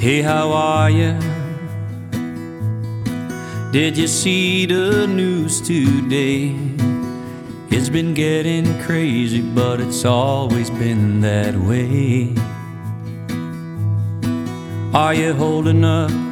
Hey, how are you? Did you see the news today? It's been getting crazy, but it's always been that way. Are you holding up